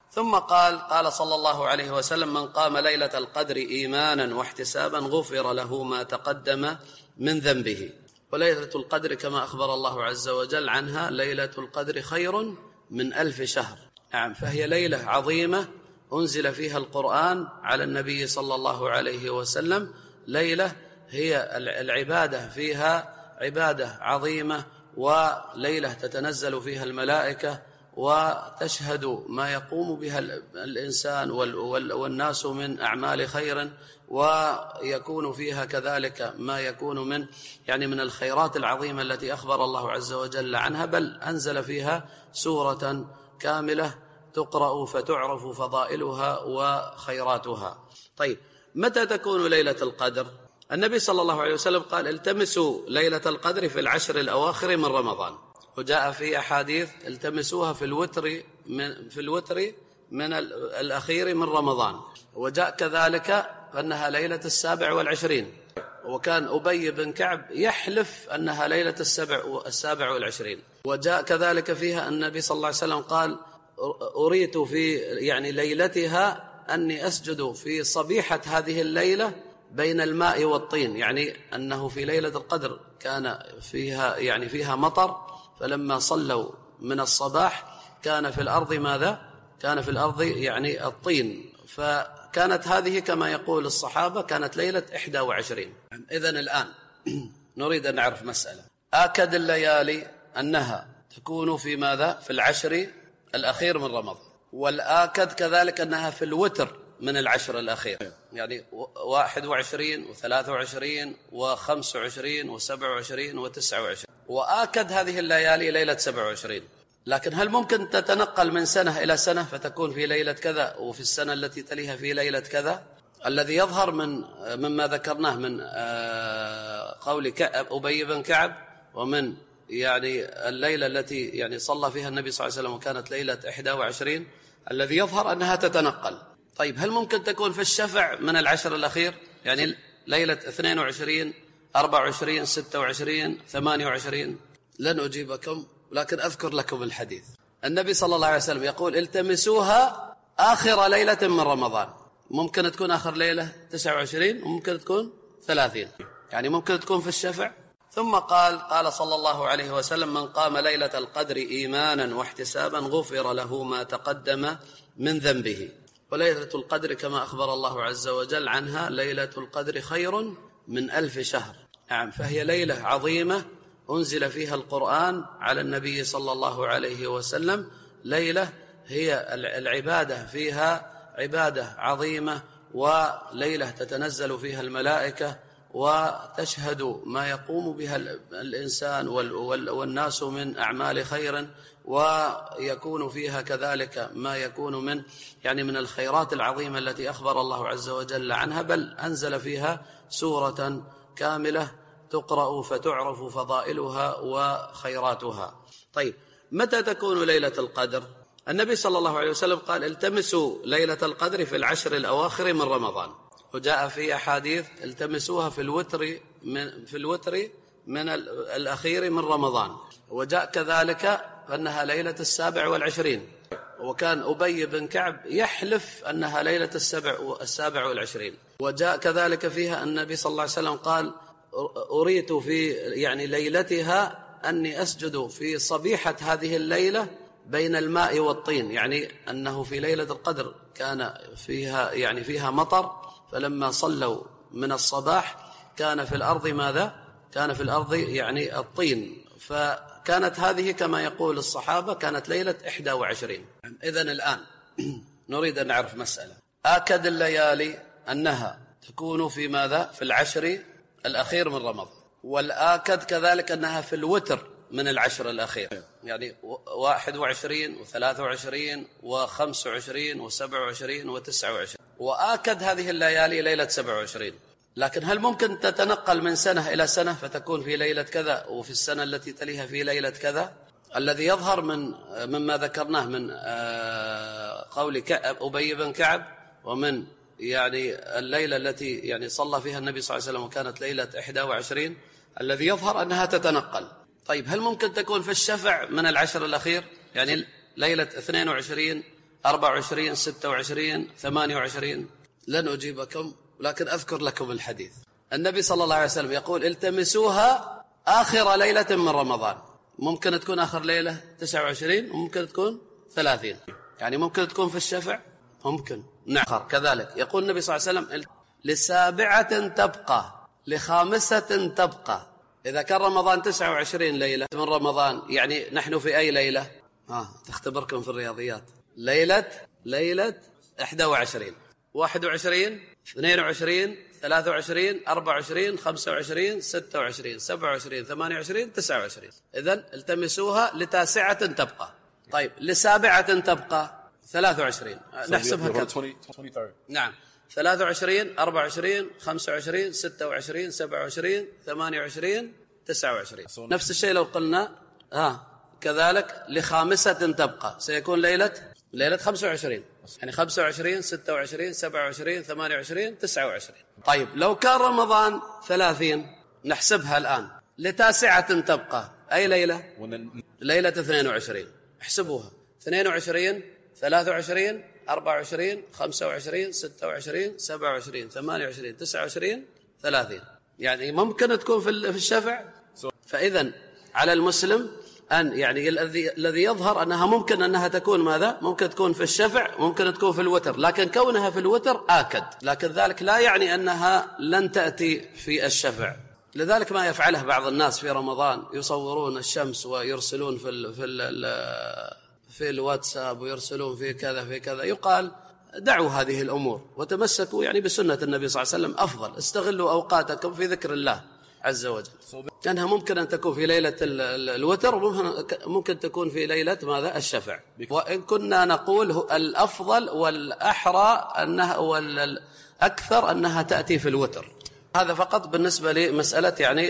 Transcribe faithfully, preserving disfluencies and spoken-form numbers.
ثم قال قال صلى الله عليه وسلم: من قام ليلة القدر إيمانا واحتسابا غفر له ما تقدم من ذنبه. وليلة القدر كما أخبر الله عز وجل عنها: ليلة القدر خير من ألف شهر. نعم، فهي ليلة عظيمة أنزل فيها القرآن على النبي صلى الله عليه وسلم، ليلة هي العبادة فيها عبادة عظيمة، وليلة تتنزل فيها الملائكة وتشهد ما يقوم بها الإنسان والناس من أعمال خير، ويكون فيها كذلك ما يكون من يعني من الخيرات العظيمة التي أخبر الله عز وجل عنها، بل أنزل فيها سورة كاملة تقرأ فتعرف فضائلها وخيراتها. طيب، متى تكون ليلة القدر؟ النبي صلى الله عليه وسلم قال: التمسوا ليلة القدر في العشر الأواخر من رمضان. وجاء في أحاديث: التمسوها في الوتر من في الوتر من الأخير من رمضان. وجاء كذلك أنها ليلة السابع والعشرين، وكان أبي بن كعب يحلف أنها ليلة السبع السابع والعشرين. وجاء كذلك فيها النبي صلى الله عليه وسلم قال: أريت في يعني ليلتها أني أسجد في صبيحة هذه الليلة بين الماء والطين، يعني أنه في ليلة القدر كان فيها يعني فيها مطر، فلما صلوا من الصباح كان في الأرض ماذا؟ كان في الأرض يعني الطين، فكانت هذه كما يقول الصحابة كانت ليلة إحدى وعشرين. إذن الآن نريد أن نعرف مسألة: آكد الليالي أنها تكون في ماذا؟ في العشر الأخير من رمضان، والآكد كذلك أنها في الوتر من العشر الأخير، يعني واحد وعشرين وثلاثة وعشرين وخمس وعشرين وسبع وعشرين وتسع وعشرين. وآكد هذه الليالي ليلة سبع وعشرين. لكن هل ممكن تتنقل من سنة إلى سنة فتكون في ليلة كذا وفي السنة التي تليها في ليلة كذا؟ الذي يظهر من مما ذكرناه من قول أبي بن كعب، ومن يعني الليلة التي يعني صلى فيها النبي صلى الله عليه وسلم وكانت ليلة إحدى وعشرين، الذي يظهر أنها تتنقل. طيب، هل ممكن تكون في الشفع من العشر الأخير، يعني ليلة اثنين وعشرين أربعة وعشرين ستة وعشرين ثمانية وعشرين؟ لن أجيبكم، لكن أذكر لكم الحديث. النبي صلى الله عليه وسلم يقول: التمسوها آخر ليلة من رمضان. ممكن تكون آخر ليلة تسعة وعشرين، وممكن تكون ثلاثين، يعني ممكن تكون في الشفع. ثم قال قال صلى الله عليه وسلم: من قام ليلة القدر إيمانا واحتسابا غفر له ما تقدم من ذنبه. وليلة القدر كما أخبر الله عز وجل عنها: ليلة القدر خير من ألف شهر. نعم، فهي ليلة عظيمة أنزل فيها القرآن على النبي صلى الله عليه وسلم، ليلة هي العبادة فيها عبادة عظيمة، وليلة تتنزل فيها الملائكة وتشهد ما يقوم بها الإنسان والناس من أعمال خير، ويكون فيها كذلك ما يكون من يعني من الخيرات العظيمة التي أخبر الله عز وجل عنها، بل أنزل فيها سورة كاملة تقرأ فتعرف فضائلها وخيراتها. طيب، متى تكون ليلة القدر؟ النبي صلى الله عليه وسلم قال: التمسوا ليلة القدر في العشر الأواخر من رمضان. وجاء في أحاديث: التمسوها في الوتر من في الوتر من الأخير من رمضان. وجاء كذلك أنها ليلة السابع والعشرين، وكان أبي بن كعب يحلف أنها ليلة السبع السابع والعشرين. وجاء كذلك فيها النبي صلى الله عليه وسلم قال: أريت في يعني ليلتها أني أسجد في صبيحة هذه الليلة بين الماء والطين، يعني أنه في ليلة القدر كان فيها يعني فيها مطر، فلما صلوا من الصباح كان في الأرض ماذا؟ كان في الأرض يعني الطين، فكانت هذه كما يقول الصحابة كانت ليلة إحدى وعشرين. إذن الآن نريد أن نعرف مسألة: آكد الليالي أنها تكون في ماذا؟ في العشر الأخير من رمضان، والآكد كذلك أنها في الوتر من العشر الأخير، يعني واحد وعشرين وثلاثة وعشرين وخمس وعشرين وسبع وعشرين وتسع وعشرين. وآكد هذه الليالي ليلة سبع وعشرين. لكن هل ممكن تتنقل من سنة إلى سنة فتكون في ليلة كذا وفي السنة التي تليها في ليلة كذا؟ الذي يظهر من مما ذكرناه من قول أبي بن كعب، ومن يعني الليلة التي يعني صلى فيها النبي صلى الله عليه وسلم وكانت ليلة إحدى وعشرين، الذي يظهر أنها تتنقل. طيب، هل ممكن تكون في الشفع من العشر الأخير، يعني ليلة اثنين وعشرين أربعة وعشرين، ستة وعشرين، ثمانية وعشرين؟ لن أجيبكم، لكن أذكر لكم الحديث. النبي صلى الله عليه وسلم يقول التمسوها آخر ليلة من رمضان. ممكن تكون آخر ليلة تسعة وعشرين وممكن تكون ثلاثين، يعني ممكن تكون في الشفع، ممكن نعم. كذلك يقول النبي صلى الله عليه وسلم لسابعة تبقى، لخامسة تبقى. إذا كان رمضان تسعة وعشرين ليلة من رمضان، يعني نحن في أي ليلة؟ آه تختبركم في الرياضيات. ليلة ليلة إحدى وعشرين، واحد وعشرين، اثنين وعشرين، ثلاثة وعشرين، أربعة وعشرين، خمسة وعشرين، ستة وعشرين، سبعة وعشرين، ثمانية وعشرين، تسعة وعشرين. إذن التمسوها لتاسعة تبقى. طيب لسابعة تبقى ثلاثة وعشرين، نحسبها كذا. نعم، ثلاثة وعشرين، أربعة وعشرين، خمسة وعشرين، ستة وعشرين، سبعة وعشرين، ثمانية وعشرين، تسعة وعشرين. نفس الشيء لو قلنا آه كذلك لخامسة تبقى، سيكون ليلة ليلة خمسة وعشرين، يعني خمسة وعشرين، ستة وعشرين، سبعة وعشرين، ثمانية وعشرين، تسعة وعشرين. طيب لو كان رمضان ثلاثين، نحسبها الآن لتاسعة تبقى، أي ليلة؟ ليلة اثنين وعشرين. احسبوها، اثنين وعشرين، ثلاثة وعشرين، أربعة وعشرين، خمسة وعشرين، ستة وعشرين، سبعة وعشرين، ثمانية وعشرين، تسعة وعشرين، ثلاثين، يعني ممكن تكون في الشفع. فإذن على المسلم أن يعني الذي الذي يظهر أنها ممكن أنها تكون ماذا؟ ممكن تكون في الشفع، ممكن تكون في الوتر، لكن كونها في الوتر آكد، لكن ذلك لا يعني أنها لن تأتي في الشفع. لذلك ما يفعله بعض الناس في رمضان، يصورون الشمس ويرسلون في ال في ال في الواتساب ويرسلون في كذا في كذا. يقال دعوا هذه الأمور وتمسكوا يعني بسنة النبي صلى الله عليه وسلم أفضل. استغلوا أوقاتكم في ذكر الله عز وجل، لأنها ممكن أن تكون في ليلة الوتر، وممكن تكون في ليلة ماذا؟ الشفع. وإن كنا نقول الأفضل والأحرى أنها والأكثر أنها تأتي في الوتر. هذا فقط بالنسبة لمسألة يعني